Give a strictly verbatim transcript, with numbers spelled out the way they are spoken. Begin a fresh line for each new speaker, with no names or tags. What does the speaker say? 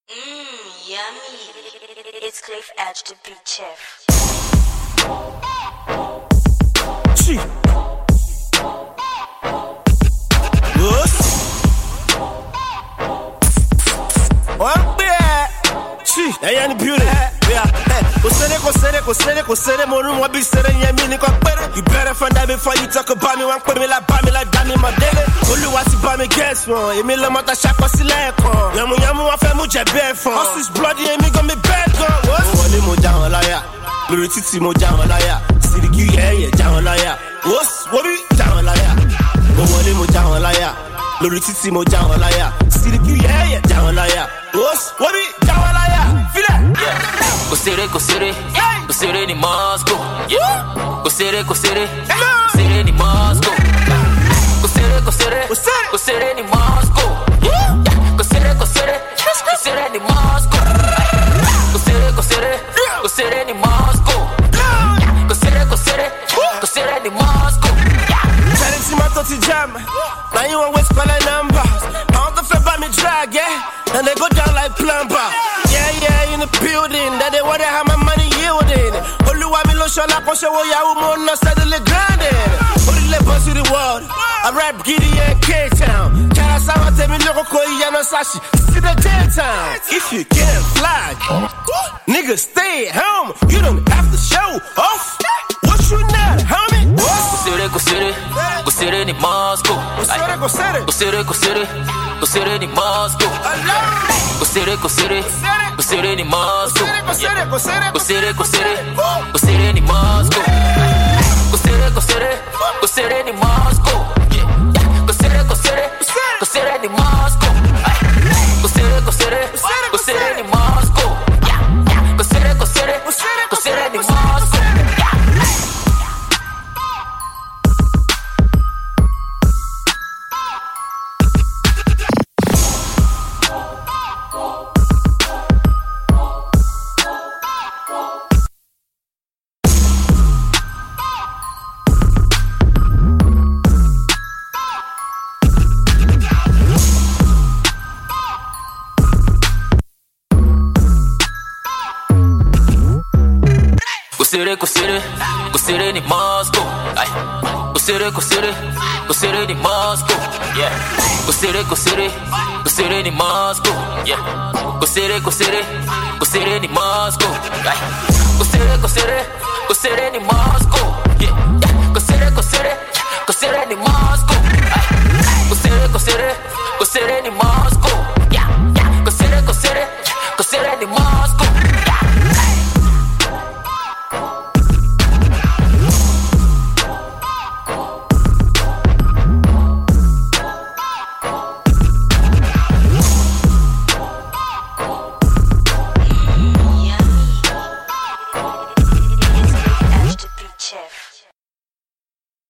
Mmm, yummy. It's Cliff Edge, the beat chef.
Chi. Yes. One beer. Chi. Hey, any beauty. Yeah. Hey. Go send it, go send it, go send it, go send it. More room, what be sending you mean? You better find out before you talk about me. One put me like buy me like damn me my daily. Only what you buy me guess one. You mean like shaka sileko. Yamu yamu wa fe mu je be fun. Us is bloody and me gon' be bad gun. What? Wole mo down laya. Lori titi mo down laya. Sidiki yeah yeah down laya. What's what be down laya? Wole mo down laya. Lori titi mo down laya. Sidiki yeah yeah down laya. What's what be down laya? Feel that?
Yeah. Go city, go city, go city in Moscow. Yeah. Go city, go city, go city in Moscow. Go city, go city, go city in Moscow. Yeah. Go city, go city, go city in Moscow. Go city, go city, go city in Moscow. Go city, go city, go city in Moscow.
Tell it to my thirty jam. Now you want West Pala numbers. I want the flip by me drag, yeah. And they go down like plumber. Yeah, yeah, in the building. That they wonder how my money yielding. Only why me lo show la poshe wo ya umo no steadily grinding. Only let bust to the world. I rap Giddy and K-Town. Kara sama te mi loko koi ya no sashi. See the J-Town. If you can't fly, nigga stay at home. You don't have to show off. What you not, homie?
Go city, go city, go city in Moscow.
Go city, go city,
go city, go city, go city in Moscow. Go city, go city, go city in Moscow.
Go city, go city,
go city, go city, go city in Moscow. Go city, go city, go city in Moscow. Go city, go city, go city in Moscow. Go city, go city, go city in Moscow. Go city, go city, go city in Moscow. City, go city, go city in Moscow. Aye. Go city, go city, go city in Moscow. Yeah. Go city, go city, go city in Moscow. Yeah. Go city, go city, go city in Moscow. Aye. Go city, go city, go city in Moscow. Yeah. Go city, go city, go city in Moscow. Aye. Go city, go city, go city in Moscow. Yeah. Go city, go city, go city in Moscow.